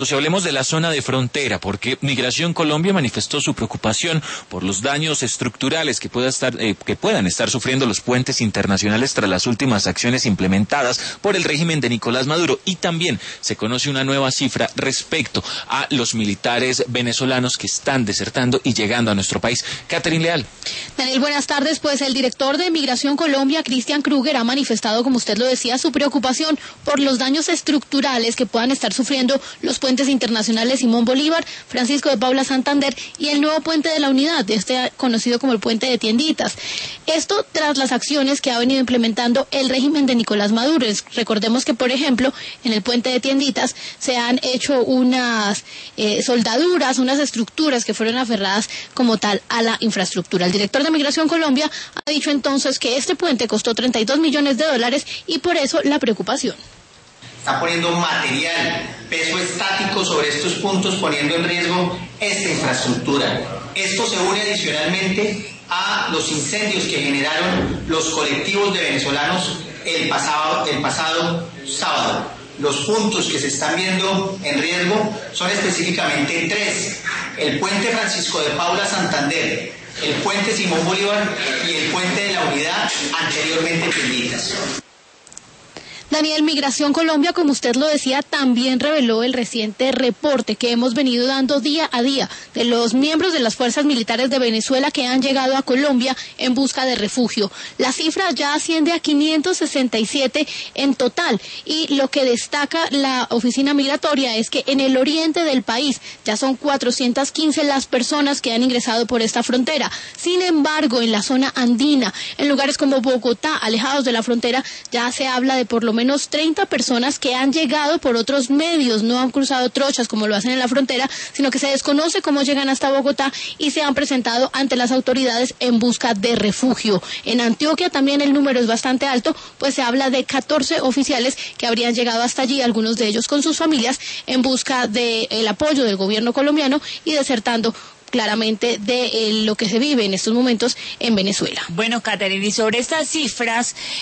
Hablemos de la zona de frontera, porque Migración Colombia manifestó su preocupación por los daños estructurales que puedan estar sufriendo los puentes internacionales tras las últimas acciones implementadas por el régimen de Nicolás Maduro, y también se conoce una nueva cifra respecto a los militares venezolanos que están desertando y llegando a nuestro país. Catherine Leal. Daniel, buenas tardes. Pues el director de Migración Colombia, Cristian Kruger, ha manifestado, como usted lo decía, su preocupación por los daños estructurales que puedan estar sufriendo los puentes internacionales Simón Bolívar, Francisco de Paula Santander y el nuevo puente de la Unidad, conocido como el puente de Tienditas. Esto tras las acciones que ha venido implementando el régimen de Nicolás Maduro. Recordemos que, por ejemplo, en el puente de Tienditas se han hecho unas soldaduras, unas estructuras que fueron aferradas como tal a la infraestructura. El director de Migración Colombia ha dicho entonces que este puente costó $32 millones y por eso la preocupación. Está poniendo material, peso estático sobre estos puntos, poniendo en riesgo esta infraestructura. Esto se une adicionalmente a los incendios que generaron los colectivos de venezolanos el pasado sábado. Los puntos que se están viendo en riesgo son específicamente 3. El puente Francisco de Paula Santander, el puente Simón Bolívar y el puente de la Unidad, anteriormente Tienditas. Daniel, Migración Colombia, como usted lo decía, también reveló el reciente reporte que hemos venido dando día a día de los miembros de las fuerzas militares de Venezuela que han llegado a Colombia en busca de refugio. La cifra ya asciende a 567 en total, y lo que destaca la oficina migratoria es que en el oriente del país ya son 415 las personas que han ingresado por esta frontera. Sin embargo, en la zona andina, en lugares como Bogotá, alejados de la frontera, ya se habla de por lo menos 30 personas que han llegado por otros medios, no han cruzado trochas como lo hacen en la frontera, sino que se desconoce cómo llegan hasta Bogotá y se han presentado ante las autoridades en busca de refugio. En Antioquia también el número es bastante alto, pues se habla de 14 oficiales que habrían llegado hasta allí, algunos de ellos con sus familias, en busca del apoyo del gobierno colombiano y desertando claramente de lo que se vive en estos momentos en Venezuela. Bueno, Catherine, y sobre estas cifras,